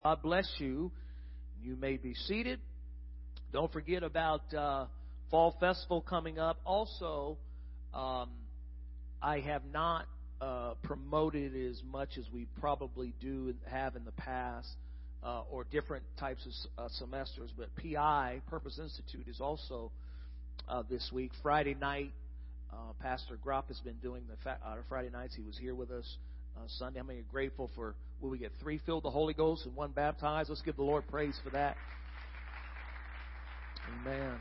God bless you. You may be seated. Don't forget about Fall Festival coming up. Also, I have not promoted as much as we probably do have in the past, or different types of semesters. But PI, Purpose Institute, is also this week. Friday night, Pastor Gropp has been doing the Friday nights. He was here with us Sunday. I'm grateful for, will we get 3 filled with the Holy Ghost and 1 baptized? Let's give the Lord praise for that. Amen.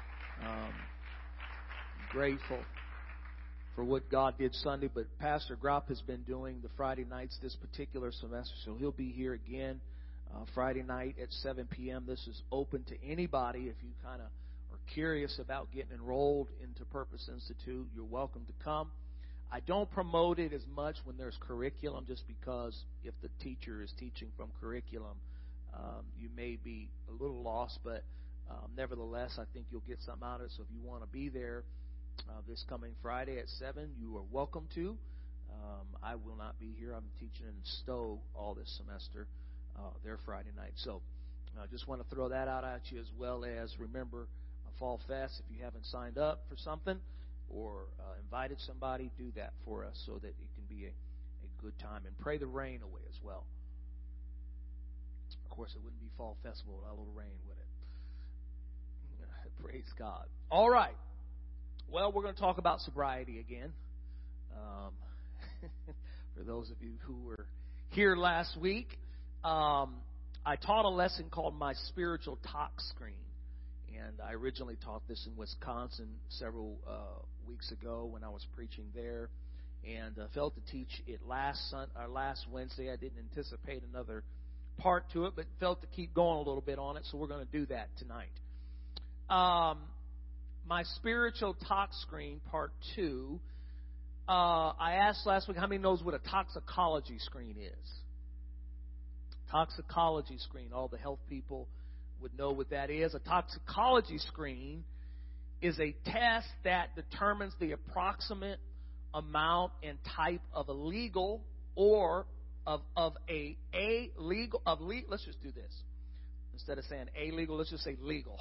Grateful for what God did Sunday, but Pastor Gropp has been doing the Friday nights this particular semester, so he'll be here again Friday night at 7 p.m. This is open to anybody. If you kind of are curious about getting enrolled into Purpose Institute, you're welcome to come. I don't promote it as much when there's curriculum, just because if the teacher is teaching from curriculum, you may be a little lost, but nevertheless, I think you'll get something out of it. So if you want to be there this coming Friday at 7, you are welcome to. I will not be here. I'm teaching in Stowe all this semester, their Friday night. So I just want to throw that out at you, as well as remember Fall Fest. If you haven't signed up for something or invited somebody, do that for us so that it can be a good time. And pray the rain away as well. Of course, it wouldn't be Fall Festival without a little rain, would it? Praise God. All right. Well, we're going to talk about sobriety again. For those of you who were here last week, I taught a lesson called My Spiritual Tox Screen. And I originally taught this in Wisconsin several weeks ago when I was preaching there. And felt to teach it last Wednesday. I didn't anticipate another part to it, but felt to keep going a little bit on it. So we're going to do that tonight. My Spiritual Tox Screen, Part 2. I asked last week how many knows what a toxicology screen is. Toxicology screen. All the health people would know what that is. A toxicology screen is a test that determines the approximate amount and type of illegal or let's just do this. Instead of saying illegal, let's just say legal.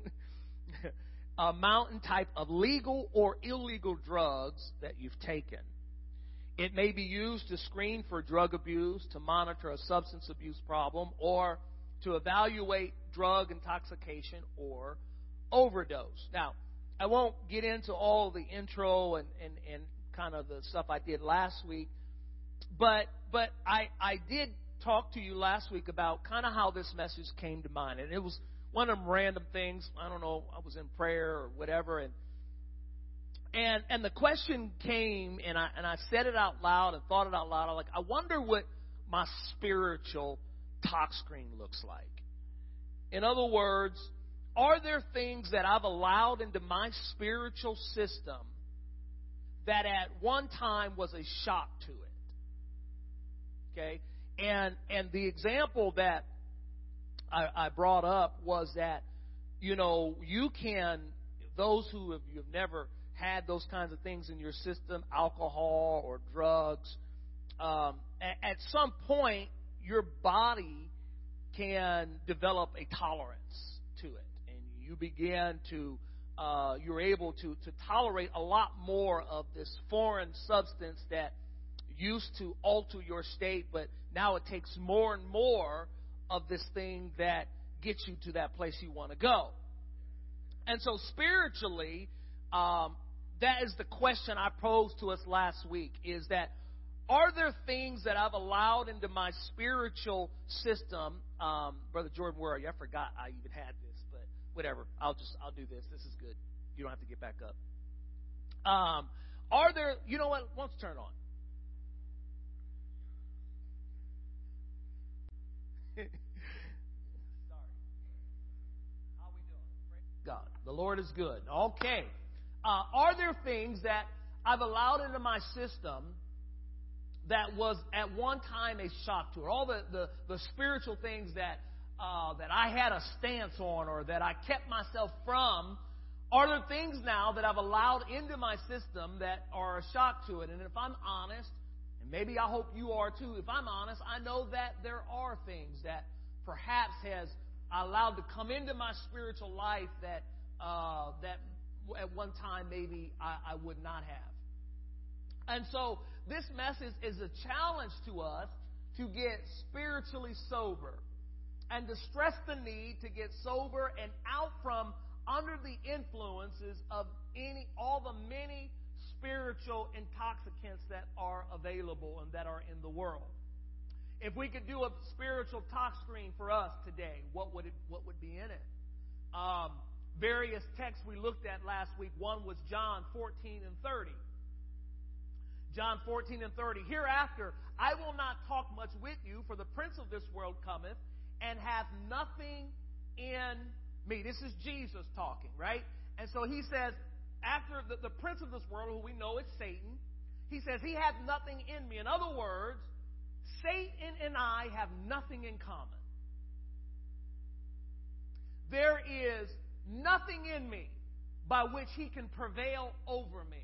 Amount and type of legal or illegal drugs that you've taken. It may be used to screen for drug abuse, to monitor a substance abuse problem, or to evaluate drug intoxication or overdose. Now, I won't get into all the intro and kind of the stuff I did last week, but I did talk to you last week about kind of how this message came to mind. And it was one of them random things. I don't know, I was in prayer or whatever, and the question came, and I said it out loud and thought it out loud. I'm like, I wonder what my spiritual tox screen looks like. In other words, are there things that I've allowed into my spiritual system that at one time was a shock to it? Okay? And the example that I brought up was that, you can, those who you've never had those kinds of things in your system, alcohol or drugs, at some point your body can develop a tolerance to it, and you begin to you're able to tolerate a lot more of this foreign substance that used to alter your state, but now it takes more and more of this thing that gets you to that place you want to go. And so spiritually, that is the question I posed to us last week, is that are there things that I've allowed into my spiritual system? Brother Jordan, where are you? I forgot I even had this, but whatever. I'll do this. This is good. You don't have to get back up. Are there, you know what? Let's turn on. Sorry. How we doing? Praise God. The Lord is good. Okay. Are there things that I've allowed into my system that was at one time a shock to it? All the spiritual things that I had a stance on, or that I kept myself from, are there things now that I've allowed into my system that are a shock to it? And if I'm honest, and maybe I hope you are too, if I'm honest, I know that there are things that perhaps has allowed to come into my spiritual life that at one time maybe I would not have. And so this message is a challenge to us to get spiritually sober and to stress the need to get sober and out from under the influences of all the many spiritual intoxicants that are available and that are in the world. If we could do a spiritual talk screen for us today, what would be in it? Various texts we looked at last week. One was John 14 and 30. John 14 and 30. Hereafter, I will not talk much with you, for the prince of this world cometh, and hath nothing in me. This is Jesus talking, right? And so he says, after the prince of this world, who we know is Satan, he says, he hath nothing in me. In other words, Satan and I have nothing in common. There is nothing in me by which he can prevail over me.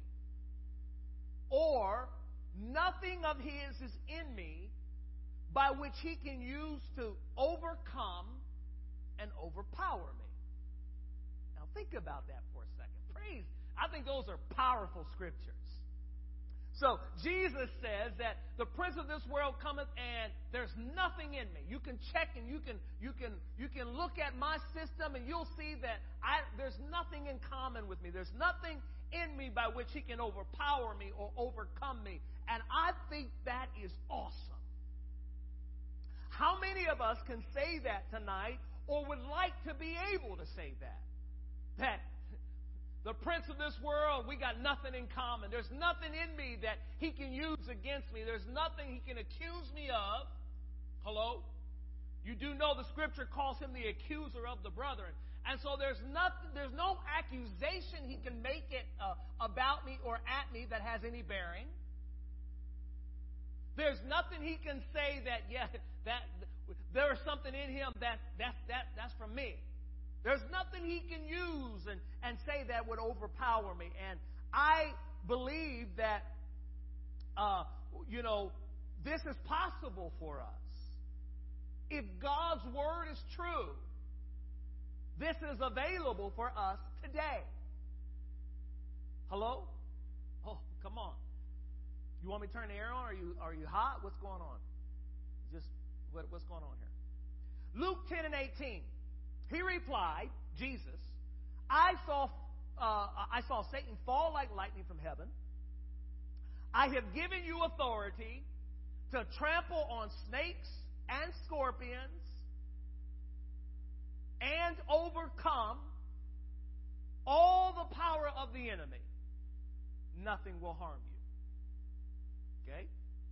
Or nothing of his is in me by which he can use to overcome and overpower me. Now think about that for a second. Praise. I think those are powerful scriptures. So Jesus says that the prince of this world cometh and there's nothing in me. You can check and you can look at my system and you'll see that there's nothing in common with me. There's nothing in me by which he can overpower me or overcome me. And I think that is awesome. How many of us can say that tonight or would like to be able to say that? That the prince of this world, we got nothing in common. There's nothing in me that he can use against me. There's nothing he can accuse me of. Hello? You do know the scripture calls him the accuser of the brethren. And so there's no accusation he can make it about me or at me that has any bearing. There's nothing he can say that there is something in him that's from me. There's nothing he can use and say that would overpower me. And I believe that, this is possible for us. If God's word is true, this is available for us today. Hello? Oh, come on. You want me to turn the air on? Are you hot? What's going on? What's going on here? Luke 10 and 18. He replied, Jesus, I saw Satan fall like lightning from heaven. I have given you authority to trample on snakes and scorpions and overcome all the power of the enemy. Nothing will harm you. Okay?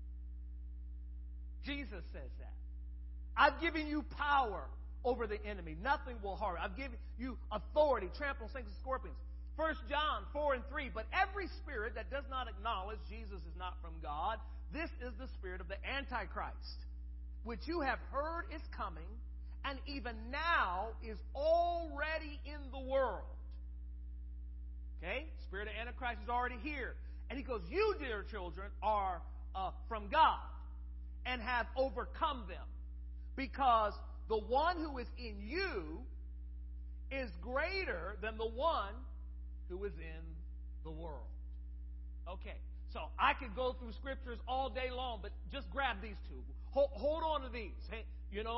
Jesus says that. I've given you power over the enemy. Nothing will harm you. I've given you authority, trample on snakes and scorpions. 1 John 4 and 3. But every spirit that does not acknowledge Jesus is not from God, this is the spirit of the Antichrist, which you have heard is coming, and even now is already in the world. Okay? Spirit of Antichrist is already here. And he goes, you, dear children, are from God and have overcome them, because the one who is in you is greater than the one who is in the world. Okay, so I could go through scriptures all day long, but just grab these two. Hold on to these. Hey,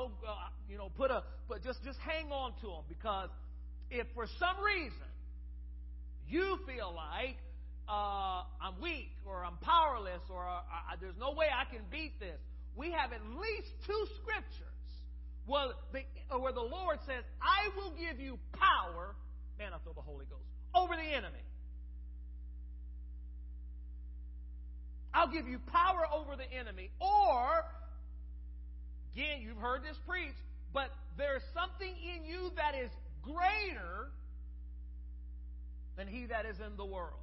just hang on to them, because if for some reason you feel like I'm weak or I'm powerless or there's no way I can beat this, we have at least two scriptures where the Lord says, I will give you power, man, I feel the Holy Ghost, over the enemy. I'll give you power over the enemy. Or, again, you've heard this preached, but there's something in you that is greater than he that is in the world.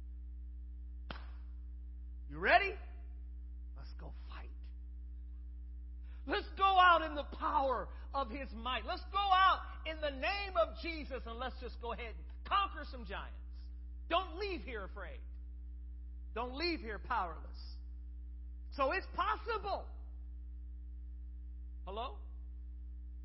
You ready? Let's go fight. Let's go out in the power of his might. Let's go out in the name of Jesus, and let's just go ahead and conquer some giants. Don't leave here afraid. Don't leave here powerless. So it's possible. Hello?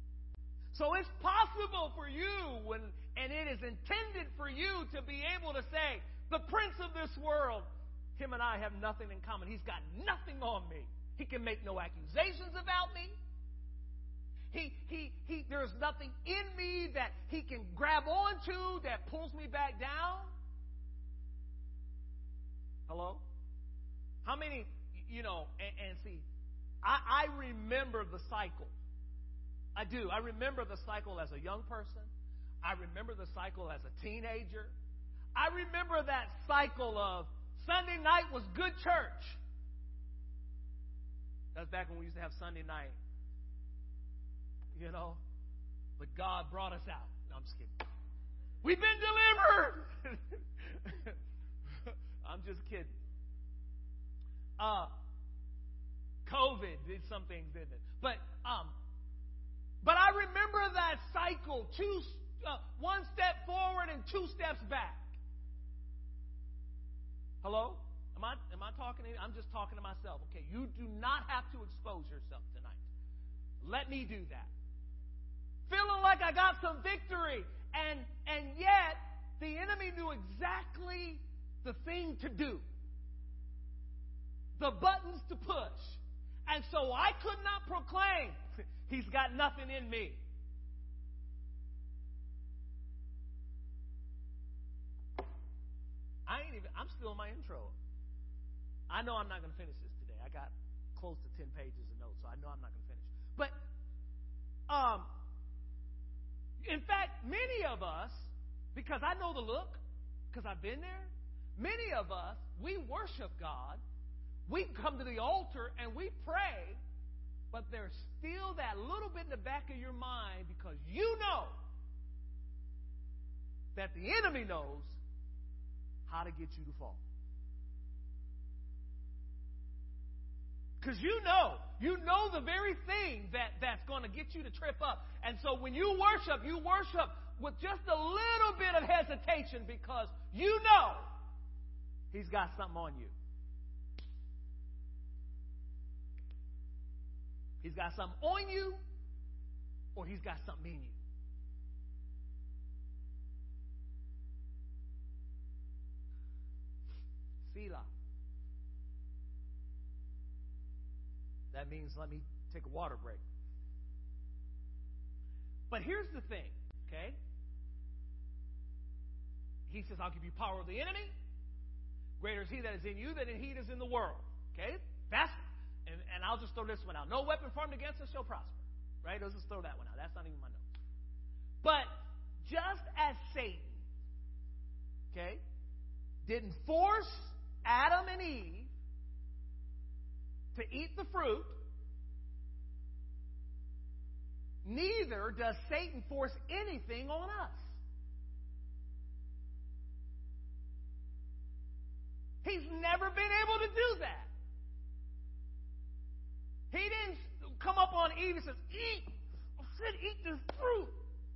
So it's possible for you, and it is intended for you to be able to say, the prince of this world, him and I have nothing in common. He's got nothing on me. He can make no accusations about me. There's nothing in me that he can grab onto that pulls me back down. Hello? How many, and see, I remember the cycle. I do. I remember the cycle as a young person. I remember the cycle as a teenager. I remember that cycle of Sunday night was good church. That's back when we used to have Sunday night. But God brought us out. No, I'm just kidding. We've been delivered. I'm just kidding. COVID did some things, didn't it? But I remember that cycle: one step forward and two steps back. Hello? Am I talking to you? I'm just talking to myself. Okay, you do not have to expose yourself tonight. Let me do that. Feeling like I got some victory, and yet the enemy knew exactly the thing to do, the buttons to push. And so I could not proclaim, he's got nothing in me. I'm still in my intro. I know I'm not going to finish this today. I got close to 10 pages of notes, so I know I'm not going to finish. But, in fact, many of us, because I know the look, because I've been there, many of us, we worship God. We come to the altar and we pray, but there's still that little bit in the back of your mind because you know that the enemy knows how to get you to fall. Because you know the very thing that's going to get you to trip up. And so when you worship with just a little bit of hesitation because you know he's got something on you. He's got something on you, or he's got something in you. Selah. That means let me take a water break. But here's the thing, okay? He says, I'll give you power of the enemy. Greater is he that is in you than he that is in the world. Okay? And I'll just throw this one out. No weapon formed against us shall prosper. Right? Let's just throw that one out. That's not even my notes. But just as Satan, okay, didn't force Adam and Eve to eat the fruit, neither does Satan force anything on us. He's never been able to do that. He didn't come up on Eve and says, eat this fruit.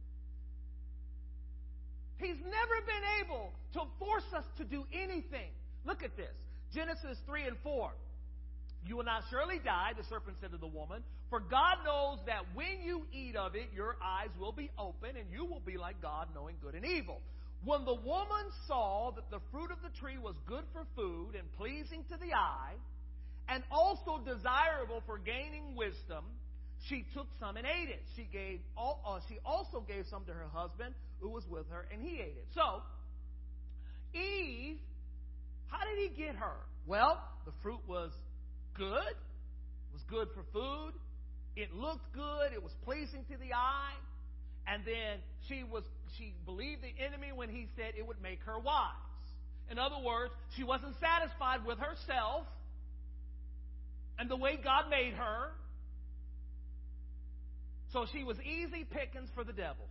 He's never been able to force us to do anything. Look at this. Genesis 3 and 4. You will not surely die, the serpent said to the woman, for God knows that when you eat of it, your eyes will be open, and you will be like God, knowing good and evil. When the woman saw that the fruit of the tree was good for food and pleasing to the eye, and also desirable for gaining wisdom, she took some and ate it. She also gave some to her husband who was with her, and he ate it. So, Eve, how did he get her? Well, the fruit was good. It was good for food. It looked good. It was pleasing to the eye. And then she believed the enemy when he said it would make her wise. In other words, she wasn't satisfied with herself and the way God made her. So she was easy pickings for the devil.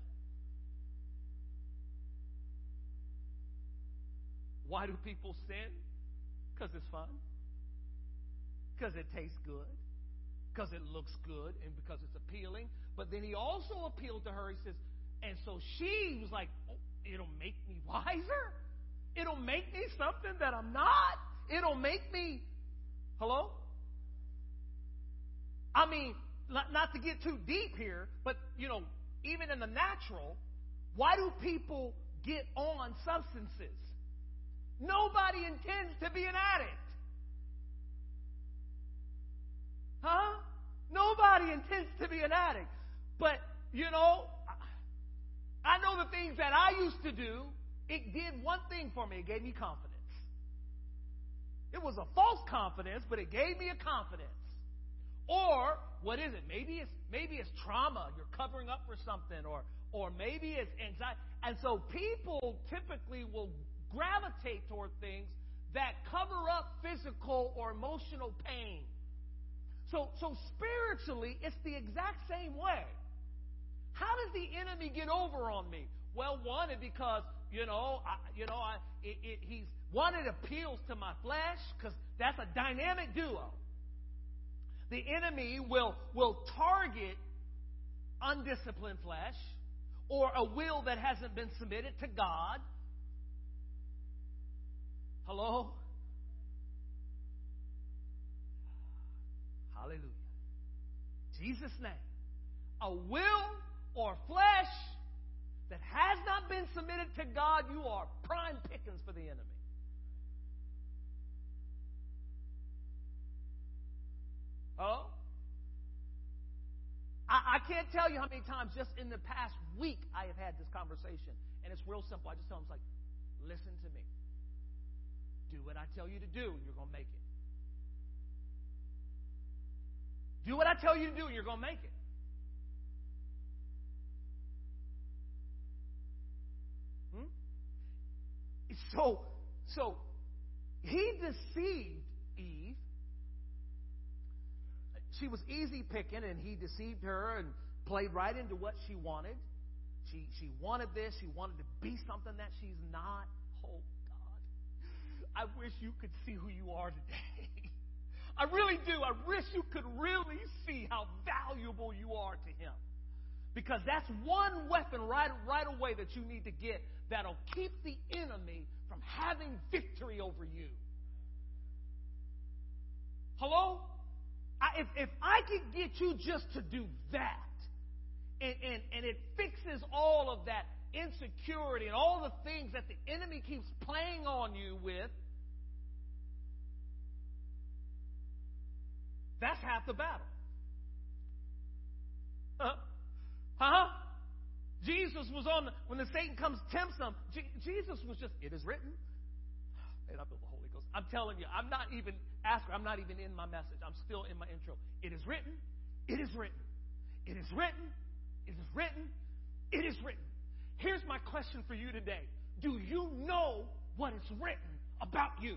Why do people sin? Because it's fun. Because it tastes good. Because it looks good. And because it's appealing. But then he also appealed to her. He says, and so she was like, oh, it'll make me wiser. It'll make me something that I'm not. It'll make me, hello? I mean, not to get too deep here, but, even in the natural, why do people get on substances? Nobody intends to be an addict. Huh? Nobody intends to be an addict. But, I know the things that I used to do, it did one thing for me. It gave me confidence. It was a false confidence, but it gave me a confidence. Or, what is it? Maybe it's trauma. You're covering up for something. Or maybe it's anxiety. And so people typically will gravitate toward things that cover up physical or emotional pain. So spiritually, it's the exact same way. How does the enemy get over on me? Well, one is because it appeals to my flesh, because that's a dynamic duo. The enemy will target undisciplined flesh or a will that hasn't been submitted to God. Hello? Hallelujah. Jesus' name. A will or flesh that has not been submitted to God, you are prime pickings for the enemy. Oh? I can't tell you how many times just in the past week I have had this conversation. And it's real simple. I just tell them, it's like, listen to me. Do what I tell you to do, and you're going to make it. Do what I tell you to do, and you're going to make it. So he deceived Eve. She was easy picking, and he deceived her and played right into what she wanted. She wanted this. She wanted to be something that she's not. Oh, God. I wish you could see who you are today. I really do. I wish you could really see how valuable you are to him. Because that's one weapon right away that you need to get that'll keep the enemy from having victory over you. Hello? If I could get you just to do that, and it fixes all of that insecurity and all the things that the enemy keeps playing on you with, that's half the battle. Jesus was when the Satan comes tempts him, Jesus was just, it is written. And I feel the Holy Ghost. I'm telling you, I'm not even in my message. I'm still in my intro. It is written. It is written. It is written. It is written. It is written. Here's my question for you today. Do you know what is written about you?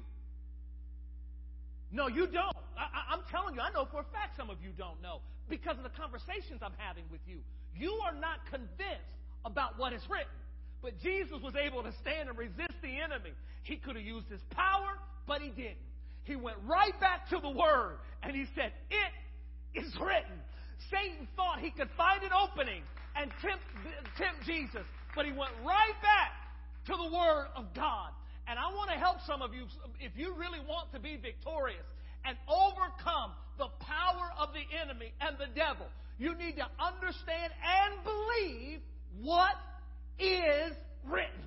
No, you don't. I'm telling you, I know for a fact some of you don't know because of the conversations I'm having with you. You are not convinced about what is written. But Jesus was able to stand and resist the enemy. He could have used his power, but he didn't. He went right back to the Word, and he said, it is written. Satan thought he could find an opening and tempt Jesus, but he went right back to the Word of God. And I want to help some of you, if you really want to be victorious and overcome the power of the enemy and the devil, you need to understand and believe what is written.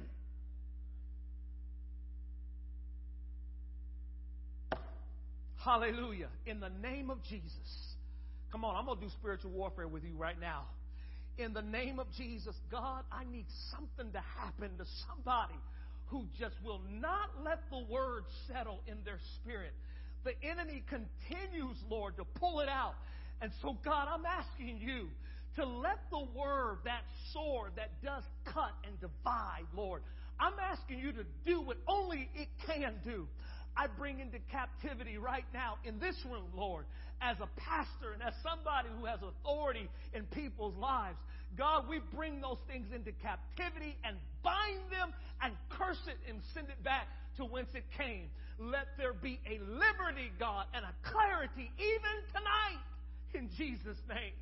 Hallelujah. In the name of Jesus. Come on, I'm going to do spiritual warfare with you right now. In the name of Jesus, God, I need something to happen to somebody who just will not let the word settle in their spirit. The enemy continues, Lord, to pull it out. And so, God, I'm asking you to let the word, that sword that does cut and divide, Lord, I'm asking you to do what only it can do. I bring into captivity right now in this room, Lord, as a pastor and as somebody who has authority in people's lives. God, we bring those things into captivity and bind them and curse it and send it back to whence it came. Let there be a liberty, God, and a clarity even tonight in Jesus' name.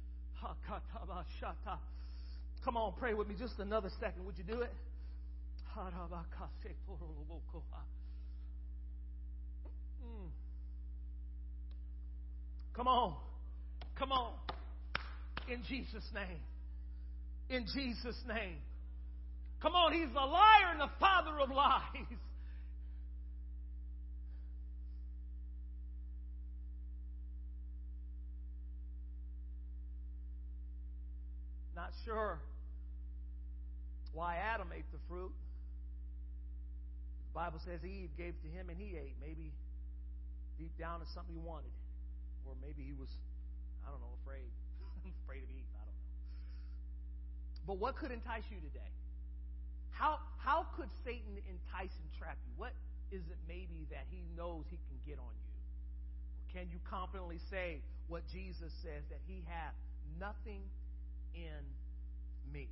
Come on, pray with me just another second. Would you do it? Come on. Come on. In Jesus' name. in Jesus' name. Come on, he's a liar and the father of lies. Not sure why Adam ate the fruit. The Bible says Eve gave to him and he ate. Maybe deep down it's something he wanted. Or maybe he was, I don't know, afraid. Afraid of Eve. I don't know. But what could entice you today? How could Satan entice and trap you? What is it maybe that he knows he can get on you? Or can you confidently say what Jesus says, that he hath nothing in me?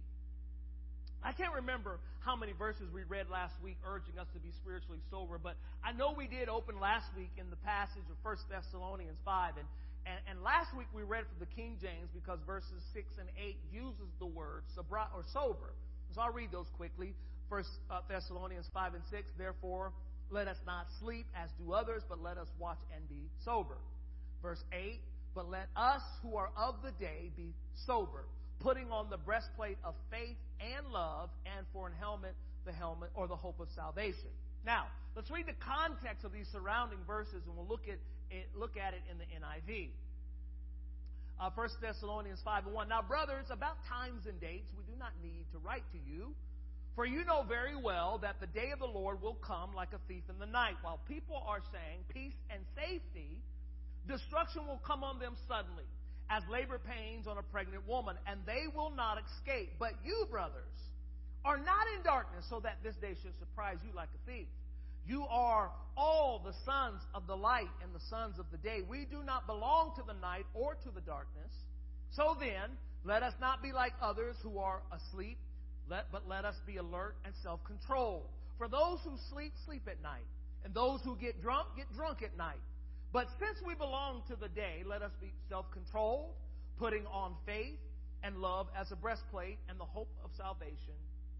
I can't remember how many verses we read last week urging us to be spiritually sober, but I know we did open last week in the passage of 1 Thessalonians 5. And last week we read from the King James because verses 6 and 8 uses the word sober. So I'll read those quickly. 1 Thessalonians 5 and 6, therefore, let us not sleep as do others, but let us watch and be sober. Verse 8, but let us who are of the day be sober, putting on the breastplate of faith and love, and for an helmet, the helmet or the hope of salvation. Now, let's read the context of these surrounding verses, and we'll look at it in the NIV. 1 Thessalonians 5 and 1. Now, brothers, about times and dates, we do not need to write to you, for you know very well that the day of the Lord will come like a thief in the night. While people are saying peace and safety, destruction will come on them suddenly, as labor pains on a pregnant woman, and they will not escape. But you, brothers, are not in darkness, so that this day should surprise you like a thief. You are all the sons of the light and the sons of the day. We do not belong to the night or to the darkness. So then, let us not be like others who are asleep, but let us be alert and self-controlled. For those who sleep, sleep at night, and those who get drunk at night. But since we belong to the day, let us be self-controlled, putting on faith and love as a breastplate, and the hope of salvation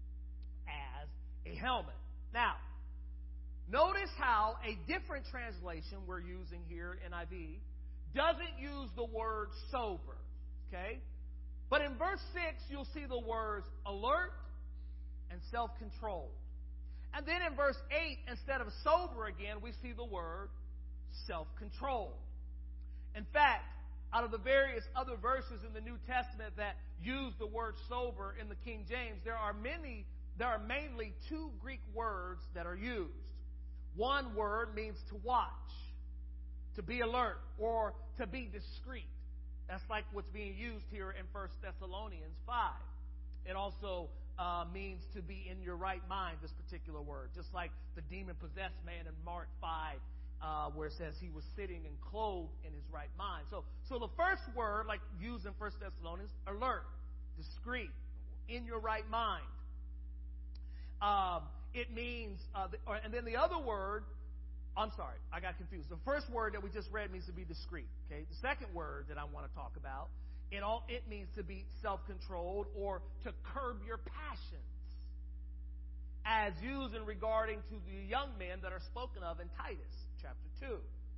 as a helmet. Now, notice how a different translation we're using here, NIV, doesn't use the word sober. Okay? But in verse 6, you'll see the words alert and self-controlled. And then in verse 8, instead of sober again, we see the word self-controlled. In fact, out of the various other verses in the New Testament that use the word sober in the King James, there are mainly two Greek words that are used. One word means to watch, to be alert, or to be discreet. That's like what's being used here in 1 Thessalonians 5. It also means to be in your right mind, this particular word. Just like the demon-possessed man in Mark 5, where it says he was sitting and clothed in his right mind. So the first word, like used in 1 Thessalonians, alert, discreet, in your right mind. It means, and then the other word, I'm sorry, I got confused. The first word that we just read means to be discreet. Okay, the second word that I want to talk about, it means to be self-controlled or to curb your passions, as used in regarding to the young men that are spoken of in Titus chapter 2.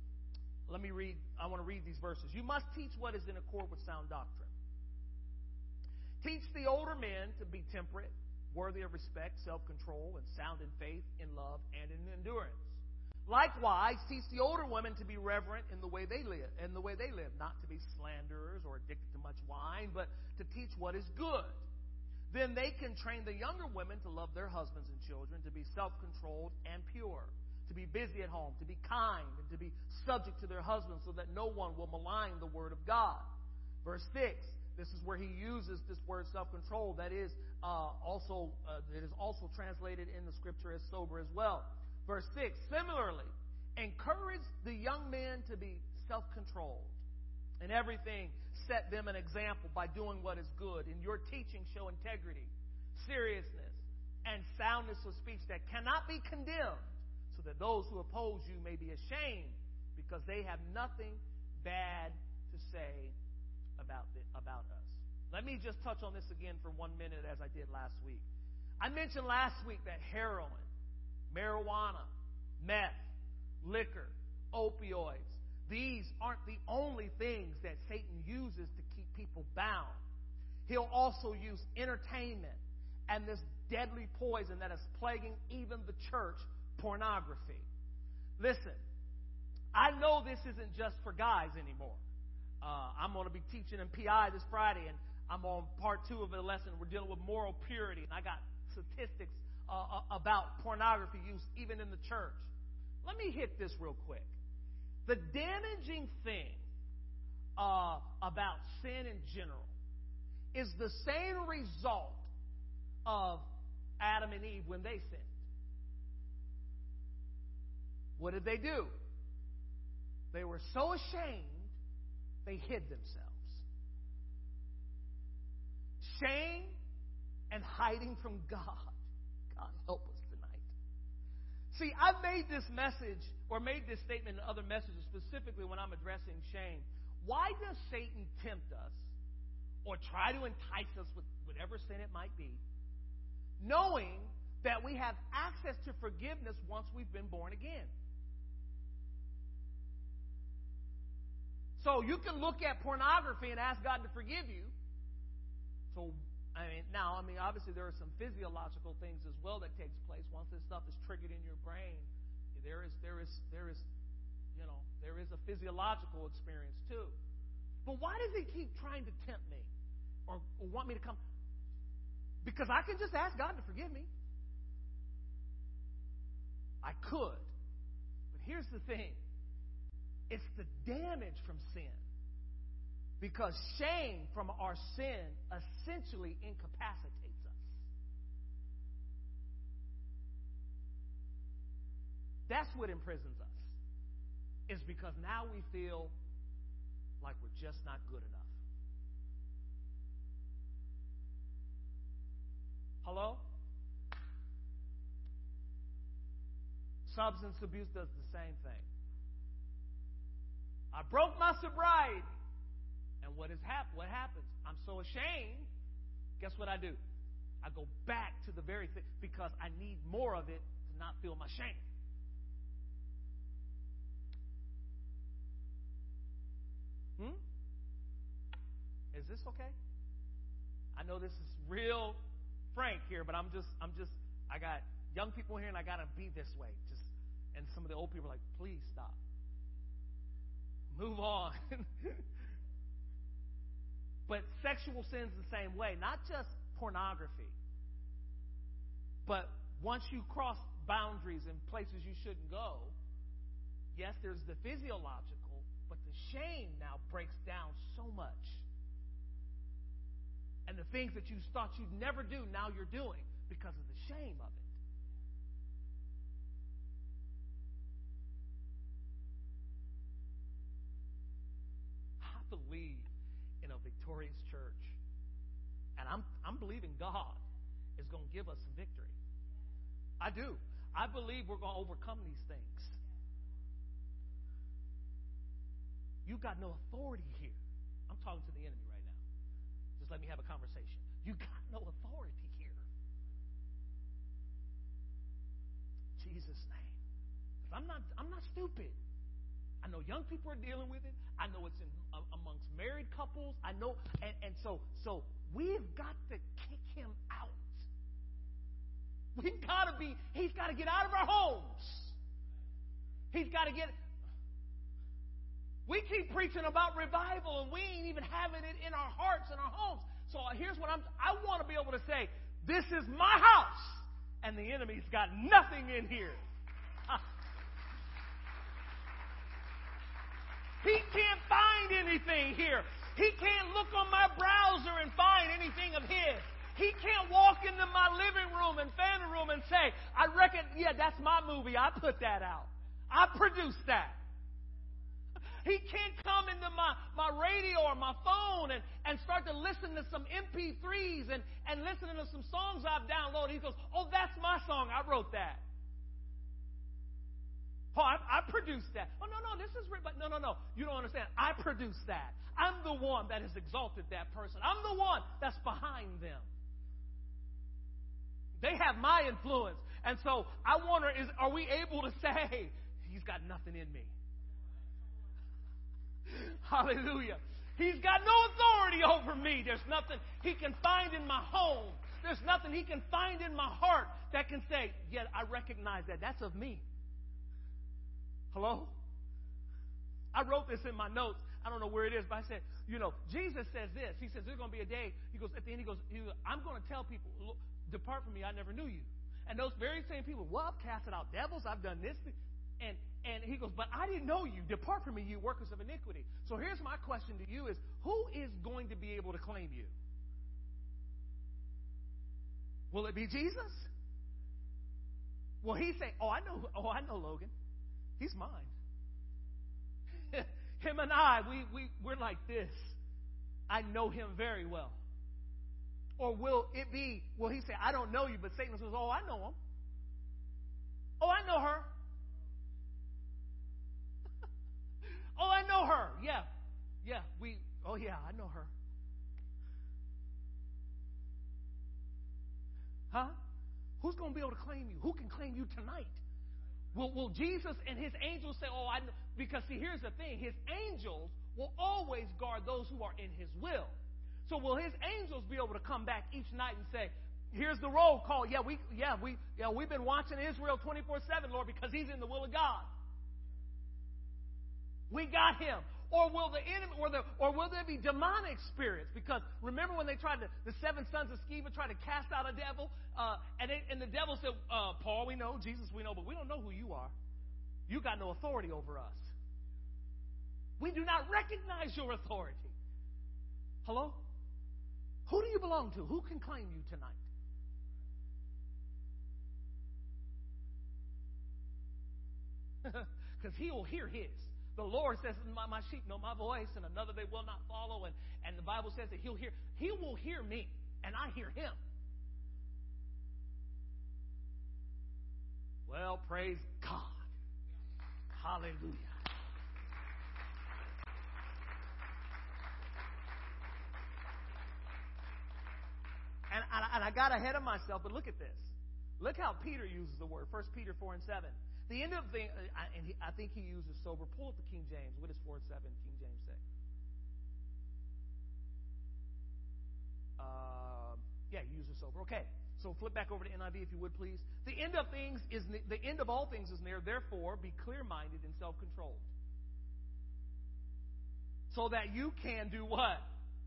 I want to read these verses. You must teach what is in accord with sound doctrine. Teach the older men to be temperate, worthy of respect, self-control, and sound in faith, in love, and in endurance. Likewise, teach the older women to be reverent in the way they live, not to be slanderers or addicted to much wine, but to teach what is good. Then they can train the younger women to love their husbands and children, to be self-controlled and pure, to be busy at home, to be kind, and to be subject to their husbands, so that no one will malign the word of God. Verse 6. This is where he uses this word self-control. That is it is also translated in the scripture as sober as well. Verse 6, similarly, encourage the young men to be self-controlled. In everything, set them an example by doing what is good. In your teaching, show integrity, seriousness, and soundness of speech that cannot be condemned, so that those who oppose you may be ashamed, because they have nothing bad to say about us. Let me just touch on this again for 1 minute, as I did last week. I mentioned last week that heroin, marijuana, meth, liquor, opioids, these aren't the only things that Satan uses to keep people bound. He'll also use entertainment and this deadly poison that is plaguing even the church, pornography. Listen, I know this isn't just for guys anymore. I'm going to be teaching in PI this Friday, and I'm on part 2 of the lesson. We're dealing with moral purity, and I got statistics about pornography use even in the church. Let me hit this real quick. The damaging thing about sin in general is the same result of Adam and Eve when they sinned. What did they do? They were so ashamed, they hid themselves. Shame and hiding from God. God help us tonight. See, I've made this message or made this statement in other messages, specifically when I'm addressing shame. Why does Satan tempt us or try to entice us with whatever sin it might be, knowing that we have access to forgiveness once we've been born again? So you can look at pornography and ask God to forgive you. So, obviously there are some physiological things as well that takes place once this stuff is triggered in your brain. There is a physiological experience too. But why does he keep trying to tempt me or want me to come? Because I can just ask God to forgive me. I could. But here's the thing. It's the damage from sin. Because shame from our sin essentially incapacitates us. That's what imprisons us. Is because now we feel like we're just not good enough. Hello? Substance abuse does the same thing. I broke my sobriety. And what happens? I'm so ashamed. Guess what I do? I go back to the very thing because I need more of it to not feel my shame. Is this okay? I know this is real frank here, but I got young people here and I got to be this way. And some of the old people are like, please stop. Move on. But sexual sin's the same way. Not just pornography. But once you cross boundaries in places you shouldn't go, yes, there's the physiological, but the shame now breaks down so much. And the things that you thought you'd never do, now you're doing because of the shame of it. I believe in a victorious church. And I'm believing God is going to give us some victory. I do. I believe we're going to overcome these things. You got no authority here. I'm talking to the enemy right now. Just let me have a conversation. You got no authority here. Jesus' name. Because I'm not stupid. I know young people are dealing with it. I know it's amongst married couples. I know, and so we've got to kick him out. He's got to get out of our homes. He's got to get. We keep preaching about revival, and we ain't even having it in our hearts and our homes. So here's what I want to be able to say: this is my house, and the enemy's got nothing in here. He can't find anything here. He can't look on my browser and find anything of his. He can't walk into my living room and family room and say, I reckon, yeah, that's my movie. I put that out. I produced that. He can't come into my radio or my phone and start to listen to some MP3s and listening to some songs I've downloaded. He goes, oh, that's my song. I wrote that. Oh, I produced that. Oh, no, this is written. No. You don't understand. I produced that. I'm the one that has exalted that person. I'm the one that's behind them. They have my influence. And so I wonder, are we able to say, he's got nothing in me? Hallelujah. He's got no authority over me. There's nothing he can find in my home. There's nothing he can find in my heart that can say, yeah, I recognize that. That's of me. Hello? I wrote this in my notes. I don't know where it is, but I said, Jesus says this. He says, there's going to be a day. He goes, at the end, he goes, I'm going to tell people, depart from me, I never knew you. And those very same people, well, I've casted out devils. I've done this. And he goes, but I didn't know you. Depart from me, you workers of iniquity. So here's my question to you is, who is going to be able to claim you? Will it be Jesus? Will he say, I know Logan. He's mine. Him and we're like this. I know him very well. Or will he say, I don't know you, but Satan says, I know him. I know her. I know her. Yeah. I know her. Huh? Who's going to be able to claim you? Who can claim you tonight? Will Jesus and his angels say, I know? Because, see, here's the thing. His angels will always guard those who are in his will. So will his angels be able to come back each night and say, here's the roll call. We've been watching Israel 24/7, Lord, because he's in the will of God. We got him. Or will the enemy, or will there be demonic spirits? Because remember when they the 7 sons of Sceva tried to cast out a devil, and the devil said, Paul we know, Jesus we know, but we don't know who you are. You got no authority over us. We do not recognize your authority. Hello? Who do you belong to? Who can claim you tonight? Because he will hear his. The Lord says, my sheep know my voice, and another they will not follow. And the Bible says that he will hear me, and I hear him. Well, praise God. Hallelujah. And I got ahead of myself, but look at this. Look how Peter uses the word. 1 Peter 4:7. The end of the thing, and I think he uses sober. Pull up the King James. What does 4:7 King James say? He uses sober. Okay, so flip back over to NIV if you would, please. The end of all things is near. Therefore, be clear-minded and self-controlled, so that you can do what?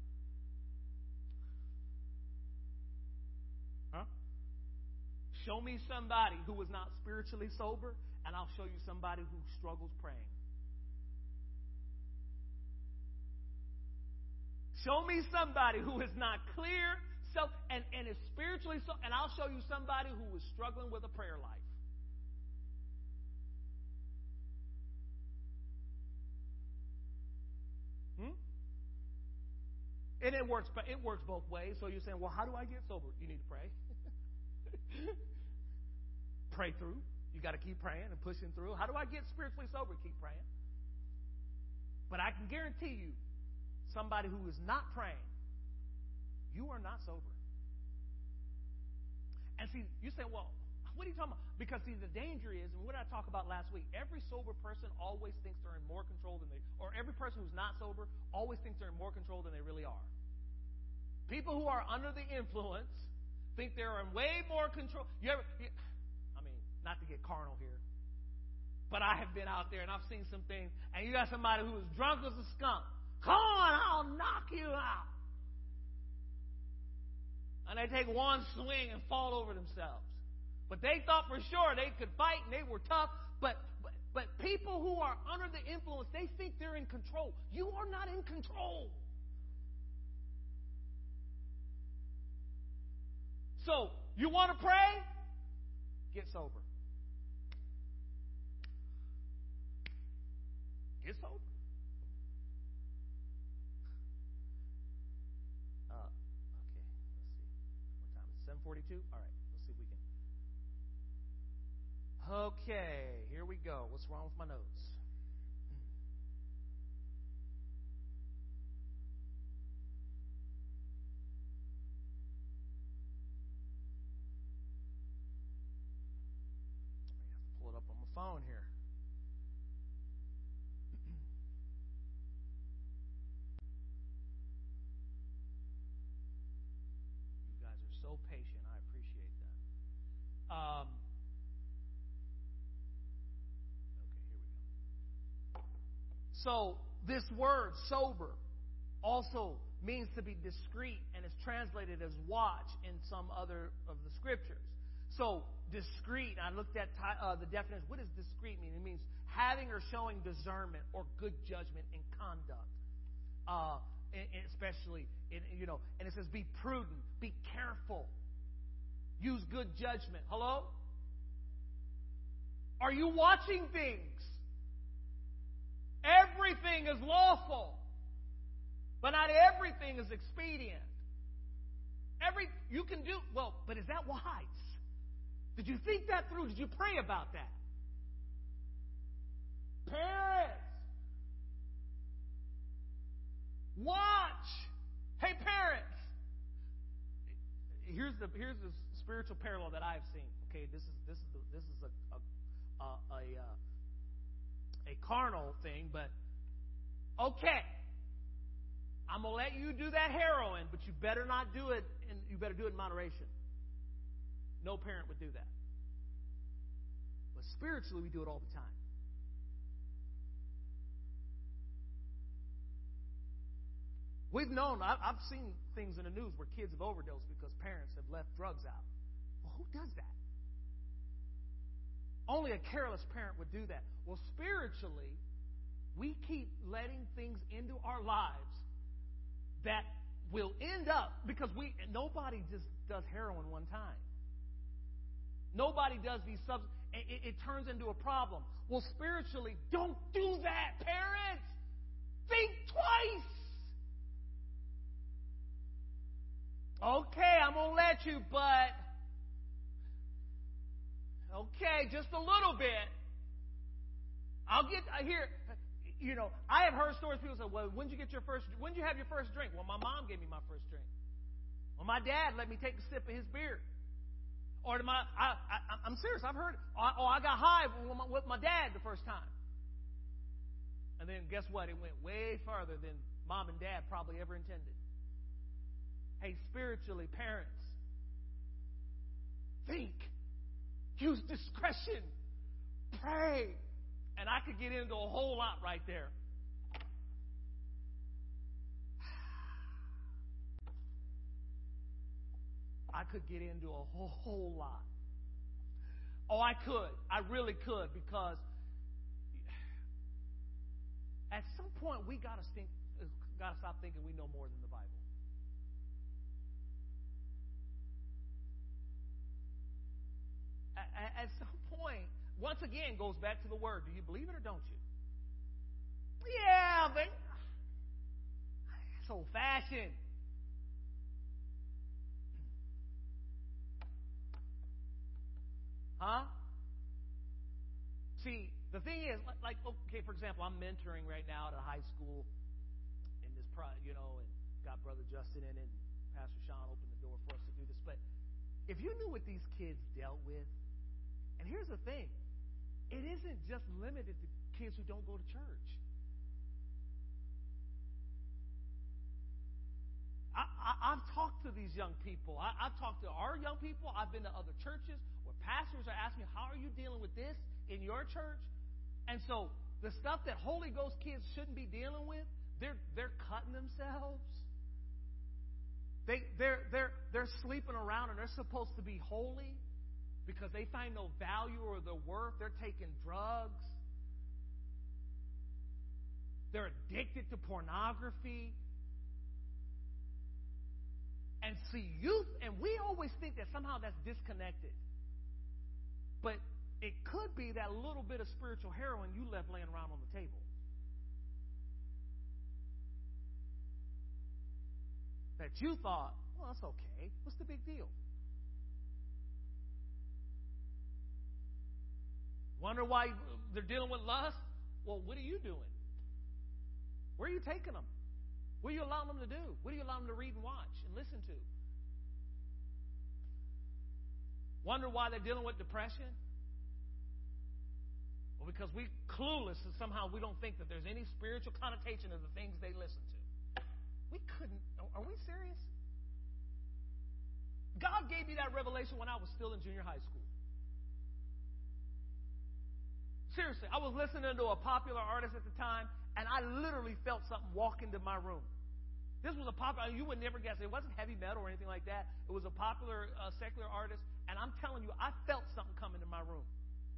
Show me somebody who is not spiritually sober, and I'll show you somebody who struggles praying. Show me somebody who is not clear and is spiritually so, and I'll show you somebody who is struggling with a prayer life. And it works both ways. So you're saying, well, how do I get sober? You need to pray. Pray through. You got to keep praying and pushing through. How do I get spiritually sober? Keep praying. But I can guarantee you, somebody who is not praying, you are not sober. And see, you say, well, what are you talking about? Because see, the danger is, and what did I talk about last week? Every sober person always thinks they're in more control than or every person who's not sober always thinks they're in more control than they really are. People who are under the influence think they're in way more control. Not to get carnal here, but I have been out there and I've seen some things, and you got somebody who is drunk as a skunk. Come on, I'll knock you out. And they take one swing and fall over themselves. But they thought for sure they could fight and they were tough. But people who are under the influence, they think they're in control. You are not in control. So, you want to pray? Get sober. Get sober. Okay, let's see. What time is it? 7:42? All right, let's see if we can. Okay, here we go. What's wrong with my notes? I have to pull it up on my phone here. So this word, sober, also means to be discreet, and is translated as watch in some other of the scriptures. So discreet, I looked at the definition. What does discreet mean? It means having or showing discernment or good judgment in conduct. Especially, and it says be prudent, be careful, use good judgment. Hello? Are you watching things? Everything is lawful, but not everything is expedient. You can do well, but is that wise? Did you think that through? Did you pray about that? Parents, watch. Hey, parents. Here's the spiritual parallel that I've seen. Okay, this is a carnal thing, but okay. I'm gonna let you do that heroin, but you better not do it, and you better do it in moderation. No parent would do that. But spiritually, we do it all the time. We've known, I've seen things in the news where kids have overdosed because parents have left drugs out. Well, who does that? Only a careless parent would do that. Well, spiritually, we keep letting things into our lives that will end up, because nobody just does heroin one time. Nobody does these substances. It turns into a problem. Well, spiritually, don't do that, parents. Think twice. Okay, I'm going to let you, but okay, just a little bit. I'll get here. I have heard stories. People say, "Well, when did you have your first drink?" Well, my mom gave me my first drink. Well, my dad let me take a sip of his beer. Or I'm serious. I've heard. I got high with my dad the first time. And then guess what? It went way farther than mom and dad probably ever intended. Hey, spiritually, parents, think, use discretion, pray. And I could get into a whole lot right there. I could get into a whole lot. Oh, I could. I really could, because at some point we got to stop thinking we know more than the Bible. At some point, once again, goes back to the word. Do you believe it or don't you? Yeah, but it's old-fashioned. Huh? See, the thing is, okay, for example, I'm mentoring right now at a high school in this, and got Brother Justin in it, and Pastor Sean opened the door for us to do this. But if you knew what these kids dealt with, and here's the thing, it isn't just limited to kids who don't go to church. I've talked to these young people. I've talked to our young people. I've been to other churches where pastors are asking me, how are you dealing with this in your church? And so the stuff that Holy Ghost kids shouldn't be dealing with, they're cutting themselves. They're sleeping around, and they're supposed to be holy because they find no value or their worth. They're taking drugs. They're addicted to pornography. And see, youth, and we always think that somehow that's disconnected. But it could be that little bit of spiritual heroin you left laying around on the table. That you thought, well, that's okay. What's the big deal? Wonder why they're dealing with lust? Well, what are you doing? Where are you taking them? What are you allowing them to do? What are you allowing them to read and watch and listen to? Wonder why they're dealing with depression? Well, because we're clueless and somehow we don't think that there's any spiritual connotation of the things they listen to. We couldn't. Are we serious? God gave me that revelation when I was still in junior high school. Seriously, I was listening to a popular artist at the time, And I literally felt something walk into my room. This was a popular, you would never guess. It wasn't heavy metal or anything like that. It was a popular secular artist. And I'm telling you, I felt something come into my room.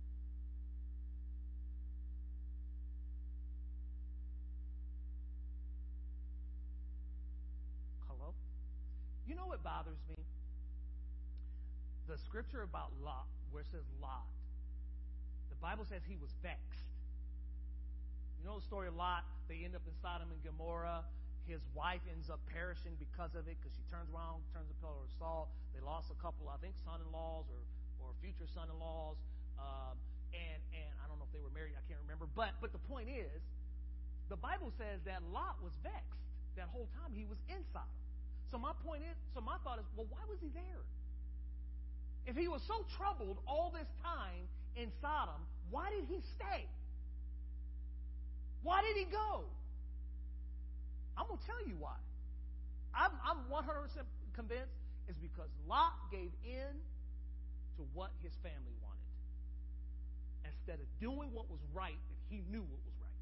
Hello? You know what bothers me? The scripture about Lot, where it says Lot. The Bible says he was vexed. You know the story of Lot? They end up in Sodom and Gomorrah. His wife ends up perishing because of it, because she turns around, turns a pillar of salt. They lost a couple, I think, son-in-laws or future son-in-laws. And I don't know if they were married. I can't remember. But the point is, the Bible says that Lot was vexed that whole time he was in Sodom. So my thought is, well, why was he there? If he was so troubled all this time in Sodom, why did he stay? Why did he go? I'm going to tell you why. I'm 100% convinced it's because Lot gave in to what his family wanted instead of doing what was right, and he knew what was right.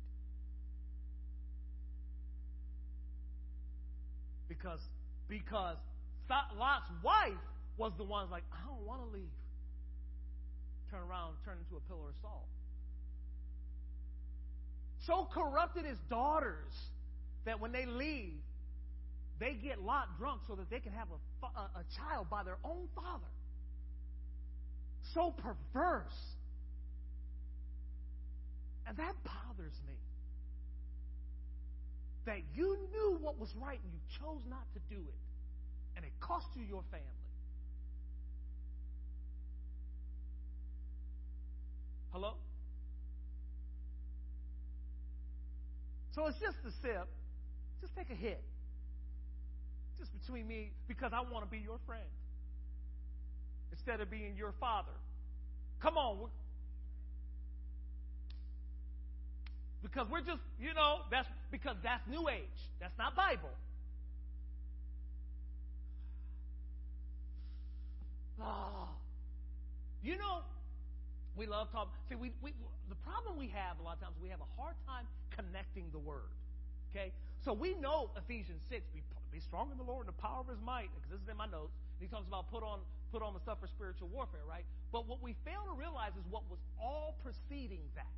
Because Lot's wife was the one like, I don't want to leave. Turn around, turn into a pillar of salt. So corrupted his daughters that when they leave, they get Lot drunk so that they can have a child by their own father. So perverse. And that bothers me. That you knew what was right and you chose not to do it. And it cost you your family. Hello? So it's just a sip. Just take a hit. Just between me, because I want to be your friend. Instead of being your father. Come on. Because we're just, that's because that's New Age. That's not Bible. Oh. We love talking. See, the problem we have a lot of times, we have a hard time connecting the word. Okay? So we know Ephesians 6, be strong in the Lord and the power of his might, because this is in my notes. And he talks about put on the stuff for spiritual warfare, right? But what we fail to realize is what was all preceding that.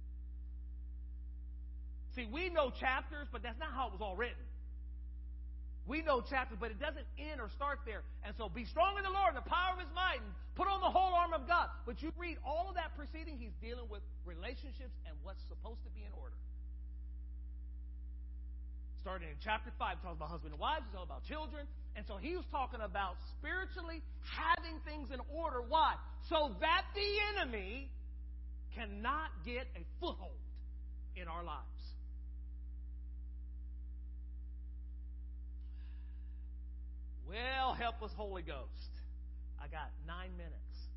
See, we know chapters, but that's not how it was all written. We know chapters, but it doesn't end or start there. And so be strong in the Lord and the power of his might, and put on the whole armor of God. But you read all of that preceding, he's dealing with relationships and what's supposed to be in order. Starting in chapter 5, talks about husband and wives, it's all about children. And so he was talking about spiritually having things in order. Why? So that the enemy cannot get a foothold in our lives. Well, help us, Holy Ghost. I got 9 minutes.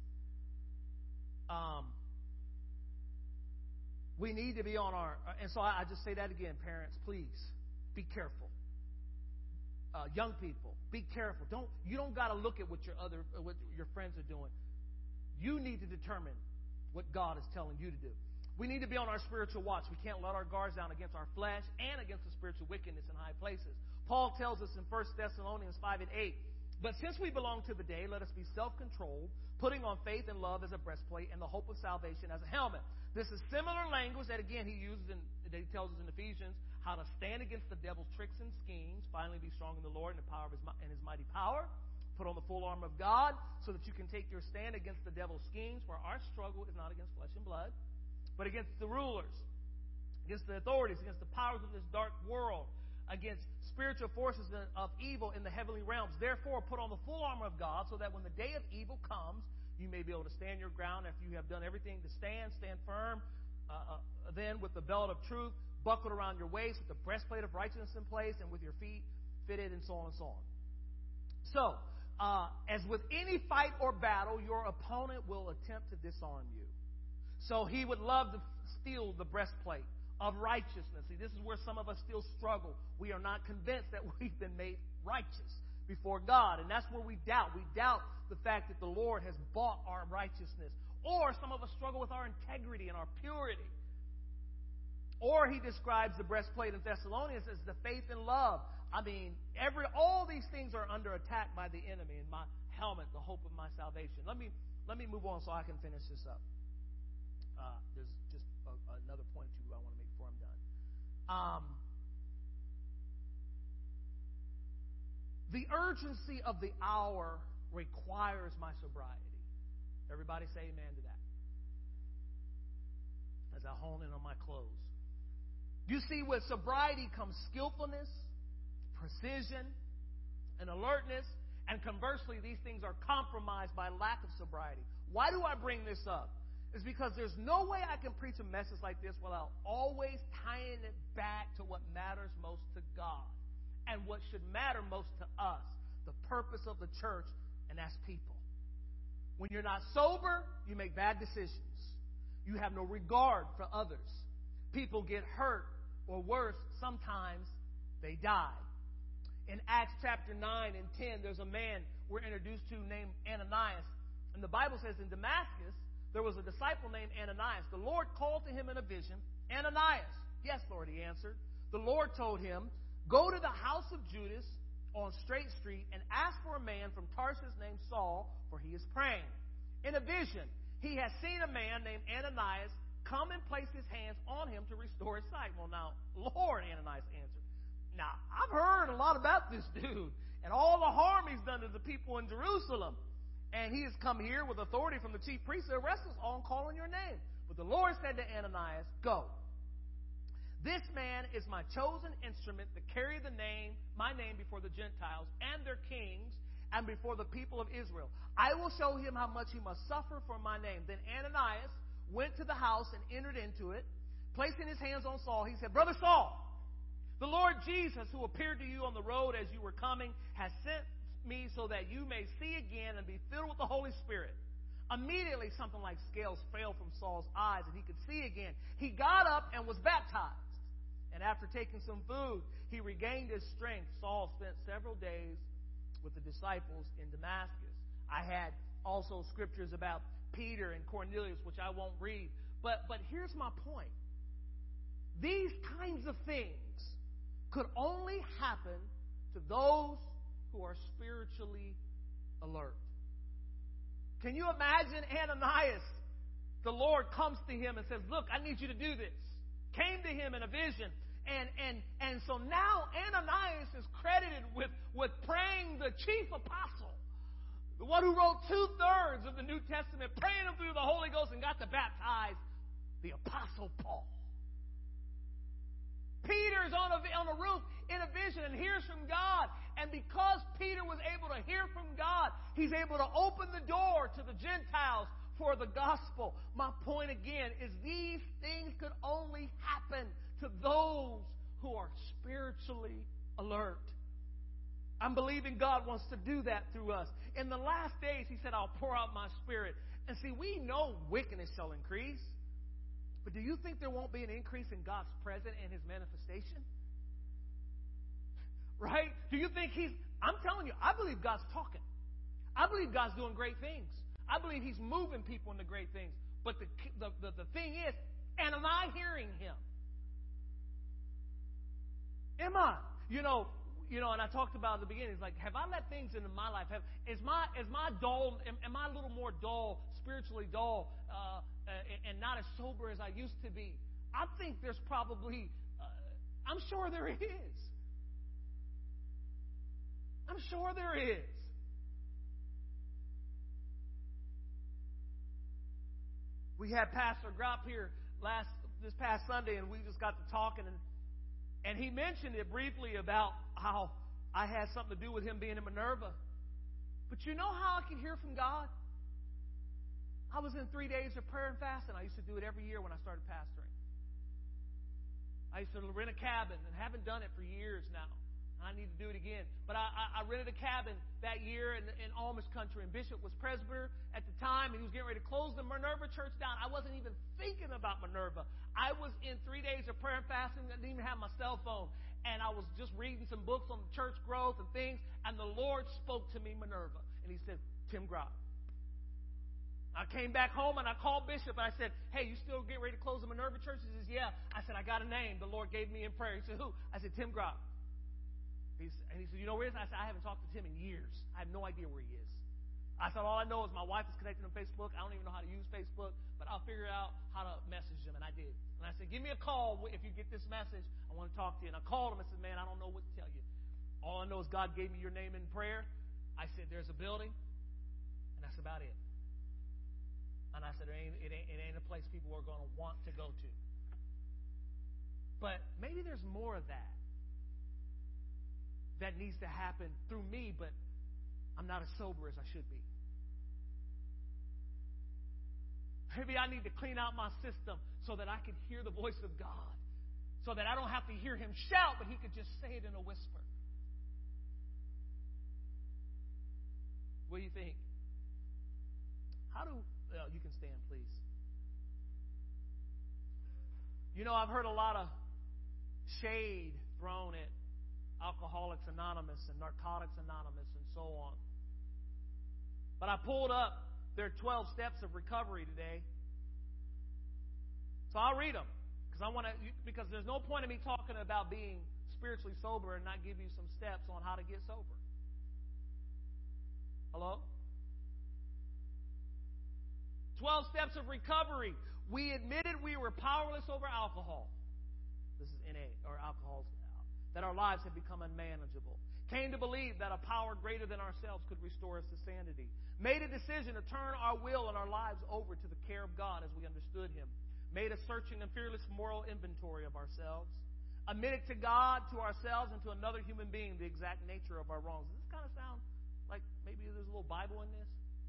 We need to be on our... And so I just say that again, parents, please. Be careful. Young people, be careful. You don't got to look at what your friends are doing. You need to determine what God is telling you to do. We need to be on our spiritual watch. We can't let our guards down against our flesh and against the spiritual wickedness in high places. Paul tells us in 1 Thessalonians 5 and 8, but since we belong to the day, let us be self-controlled, putting on faith and love as a breastplate and the hope of salvation as a helmet. This is similar language that, again, he tells us in Ephesians, how to stand against the devil's tricks and schemes. Finally, be strong in the Lord and the power of his mighty power. Put on the full armor of God so that you can take your stand against the devil's schemes, for our struggle is not against flesh and blood, but against the rulers, against the authorities, against the powers of this dark world, against spiritual forces of evil in the heavenly realms. Therefore, put on the full armor of God so that when the day of evil comes, you may be able to stand your ground after you have done everything to stand firm. Then with the belt of truth buckled around your waist, with the breastplate of righteousness in place, and with your feet fitted, and so on and so on. So, as with any fight or battle, your opponent will attempt to disarm you. So he would love to steal the breastplate of righteousness. See, this is where some of us still struggle. We are not convinced that we've been made righteous before God. And that's where we doubt. We doubt the fact that the Lord has bought our righteousness. Or some of us struggle with our integrity and our purity. Or he describes the breastplate in Thessalonians as the faith and love. I mean, all these things are under attack by the enemy. And my helmet, the hope of my salvation. Let me move on so I can finish this up. There's just another point or two I want to make before I'm done. The urgency of the hour requires my sobriety. Everybody say amen to that. As I hone in on my close. You see, with sobriety comes skillfulness, precision, and alertness. And conversely, these things are compromised by lack of sobriety. Why do I bring this up? It's because there's no way I can preach a message like this without always tying it back to what matters most to God and what should matter most to us, the purpose of the church, and that's people. When you're not sober, you make bad decisions. You have no regard for others. People get hurt, or worse, sometimes they die. In Acts chapter 9 and 10, there's a man we're introduced to named Ananias. And the Bible says in Damascus, there was a disciple named Ananias. The Lord called to him in a vision, Ananias. Yes, Lord, he answered. The Lord told him, go to the house of Judas on Straight Street and ask for a man from Tarsus named Saul, for he is praying. In a vision, he has seen a man named Ananias come and place his hands on him to restore his sight. Well, now, Lord, Ananias answered. Now, I've heard a lot about this dude and all the harm he's done to the people in Jerusalem. And he has come here with authority from the chief priest to arrest us all and call on your name. But the Lord said to Ananias, go. This man is my chosen instrument to carry my name before the Gentiles and their kings and before the people of Israel. I will show him how much he must suffer for my name. Then Ananias went to the house and entered into it. Placing his hands on Saul, he said, Brother Saul, the Lord Jesus, who appeared to you on the road as you were coming, has sent me so that you may see again and be filled with the Holy Spirit. Immediately, something like scales fell from Saul's eyes, and he could see again. He got up and was baptized. And after taking some food, he regained his strength. Saul spent several days with the disciples in Damascus. I had also scriptures about Peter and Cornelius, which I won't read. But here's my point. These kinds of things could only happen to those who are spiritually alert. Can you imagine Ananias? The Lord comes to him and says, look, I need you to do this. Came to him in a vision. And so now Ananias is credited with praying the chief apostle, the one who wrote 2/3 of the New Testament, praying him through the Holy Ghost and got to baptize the apostle Paul. Peter's on a roof in a vision and hears from God. And because Peter was able to hear from God, he's able to open the door to the Gentiles for the gospel. My point again is these things could only happen to those who are spiritually alert. I'm believing God wants to do that through us. In the last days, he said, I'll pour out my spirit. And see, we know wickedness shall increase. But do you think there won't be an increase in God's presence and his manifestation? Right? Do you think I'm telling you, I believe God's talking. I believe God's doing great things. I believe he's moving people into great things. But the thing is, am I hearing him? Am I? You know, and I talked about at the beginning, it's like, have I let things into my life? Am I a little more dull, spiritually dull, and not as sober as I used to be? I think there's probably, I'm sure there is. I'm sure there is. We had Pastor Gropp here this past Sunday, and we just got to talking, and he mentioned it briefly about how I had something to do with him being in Minerva. But you know how I could hear from God? I was in 3 days of prayer and fasting. I used to do it every year when I started pastoring. I used to rent a cabin and haven't done it for years now. I need to do it again. But I rented a cabin that year in Amish country, and Bishop was presbyter at the time, and he was getting ready to close the Minerva church down. I wasn't even thinking about Minerva. I was in 3 days of prayer and fasting. I didn't even have my cell phone. And I was just reading some books on church growth and things, and the Lord spoke to me, Minerva. And he said, Tim Gropp. I came back home and I called Bishop and I said, hey, you still getting ready to close the Minerva Church? He says, yeah. I said, I got a name. The Lord gave me in prayer. He said, who? I said, Tim Gropp. And he said, you know where he is? I said, I haven't talked to Tim in years. I have no idea where he is. I said, all I know is my wife is connected on Facebook. I don't even know how to use Facebook, but I'll figure out how to message him. And I did. And I said, give me a call if you get this message. I want to talk to you. And I called him and said, man, I don't know what to tell you. All I know is God gave me your name in prayer. I said, there's a building. And that's about it. And I said, it ain't a place people are going to want to go to. But maybe there's more of that needs to happen through me, but I'm not as sober as I should be. Maybe I need to clean out my system so that I can hear the voice of God, so that I don't have to hear him shout, but he could just say it in a whisper. What do you think? You can stand, please. You know, I've heard a lot of shade thrown at Alcoholics Anonymous and Narcotics Anonymous and so on. But I pulled up their 12 steps of recovery today. So I'll read them because there's no point in me talking about being spiritually sober and not give you some steps on how to get sober. Hello? 12 steps of recovery. We admitted we were powerless over alcohol. This is NA, or alcohol. That our lives had become unmanageable. Came to believe that a power greater than ourselves could restore us to sanity. Made a decision to turn our will and our lives over to the care of God as we understood Him. Made a searching and fearless moral inventory of ourselves. Admitted to God, to ourselves, and to another human being the exact nature of our wrongs. Does this kind of sound like maybe there's a little Bible in this?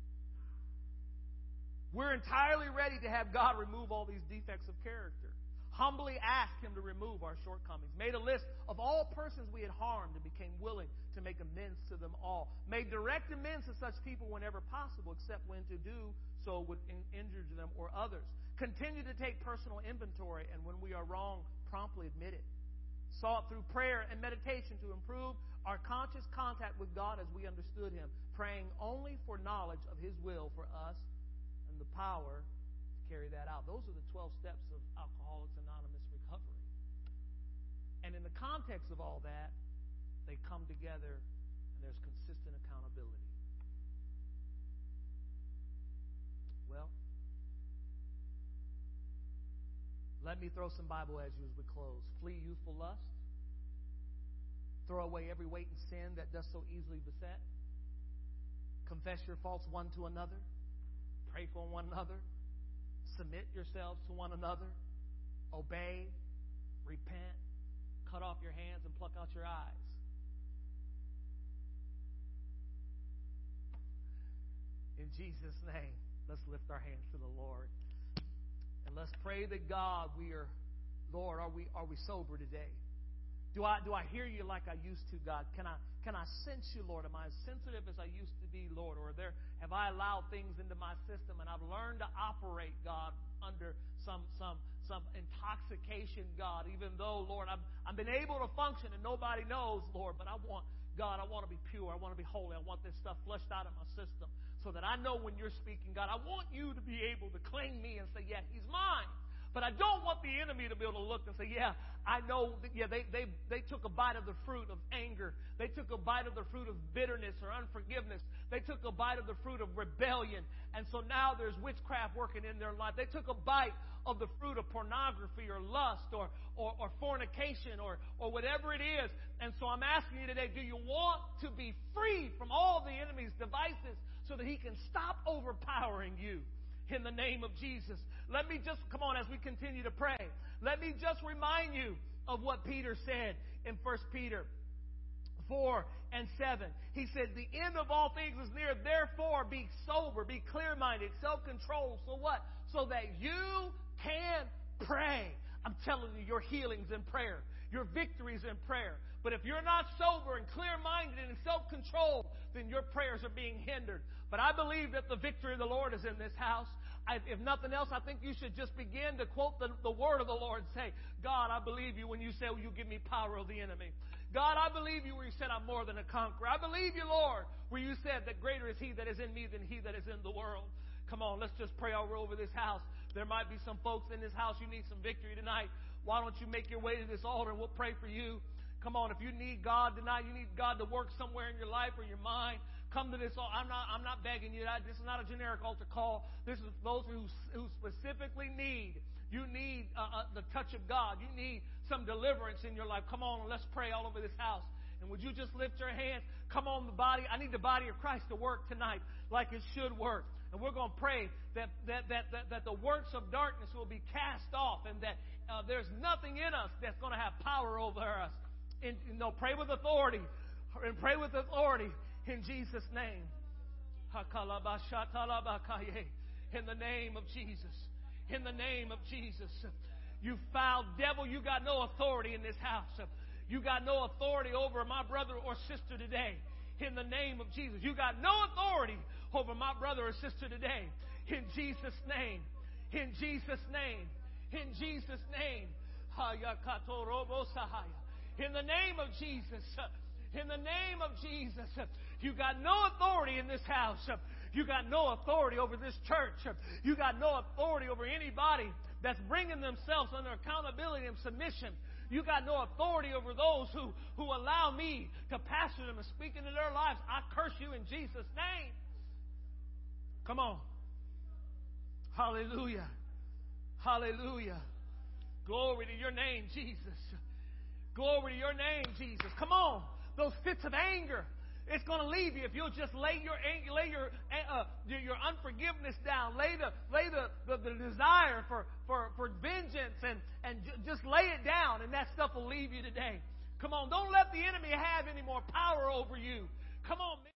We're entirely ready to have God remove all these defects of character. Humbly asked Him to remove our shortcomings. Made a list of all persons we had harmed and became willing to make amends to them all. Made direct amends to such people whenever possible, except when to do so would injure them or others. Continue to take personal inventory, and when we are wrong, promptly admit it. Sought through prayer and meditation to improve our conscious contact with God as we understood Him, praying only for knowledge of His will for us and the power to carry that out. Those are the 12 steps of Alcoholics Anonymous recovery. And in the context of all that, they come together and there's consistent accountability. Well, let me throw some Bible at you as we close. Flee youthful lust. Throw away every weight and sin that does so easily beset. Confess your faults one to another. Pray for one another. Submit yourselves to one another. Obey. Repent. Cut off your hands and pluck out your eyes. In Jesus' name, let's lift our hands to the Lord. And let's pray that God, Lord, are we sober today? Do I hear you like I used to, God? Can I sense you, Lord? Am I as sensitive as I used to be, Lord? Or have I allowed things into my system and I've learned to operate, God, under some intoxication, God, even though, Lord, I've been able to function and nobody knows, Lord, but I want to be pure. I want to be holy. I want this stuff flushed out of my system so that I know when you're speaking, God, I want you to be able to claim me and say, yeah, he's mine. But I don't want the enemy to be able to look and say, yeah, I know, they took a bite of the fruit of anger. They took a bite of the fruit of bitterness or unforgiveness. They took a bite of the fruit of rebellion. And so now there's witchcraft working in their life. They took a bite of the fruit of pornography or lust or fornication or whatever it is. And so I'm asking you today, do you want to be free from all the enemy's devices so that he can stop overpowering you? In the name of Jesus. Let me just, come on, as we continue to pray, let me just remind you of what Peter said in 1 Peter 4 and 7. He said, the end of all things is near. Therefore, be sober, be clear-minded, self-controlled. So what? So that you can pray. I'm telling you, your healing's in prayer. Your victory's in prayer. But if you're not sober and clear-minded and self-controlled, then your prayers are being hindered. But I believe that the victory of the Lord is in this house. If nothing else, I think you should just begin to quote the word of the Lord and say, God, I believe you when you say, you give me power over the enemy. God, I believe you where you said I'm more than a conqueror. I believe you, Lord, where you said that greater is he that is in me than he that is in the world. Come on, let's just pray over this house. There might be some folks in this house, you need some victory tonight. Why don't you make your way to this altar and we'll pray for you. Come on, if you need God tonight, you need God to work somewhere in your life or your mind, come to this altar. I'm not begging you. This is not a generic altar call. This is those who specifically need. You need the touch of God. You need some deliverance in your life. Come on, let's pray all over this house. And would you just lift your hands? Come on, the body. I need the body of Christ to work tonight like it should work. And we're going to pray that the works of darkness will be cast off and that there's nothing in us that's going to have power over us. Pray with authority. And pray with authority in Jesus' name. In the name of Jesus. In the name of Jesus. You foul devil, you got no authority in this house. You got no authority over my brother or sister today. In the name of Jesus. You got no authority over my brother or sister today. In Jesus' name. In Jesus' name. In Jesus' name. In the name of Jesus. In the name of Jesus. You got no authority in this house. You got no authority over this church. You got no authority over anybody that's bringing themselves under accountability and submission. You got no authority over those who allow me to pastor them and speak into their lives. I curse you in Jesus' name. Come on. Hallelujah. Hallelujah. Glory to your name, Jesus. Glory to your name, Jesus. Come on. Those fits of anger, it's going to leave you if you'll just lay your unforgiveness down, lay the desire for vengeance, and just lay it down, and that stuff will leave you today. Come on, don't let the enemy have any more power over you. Come on, man.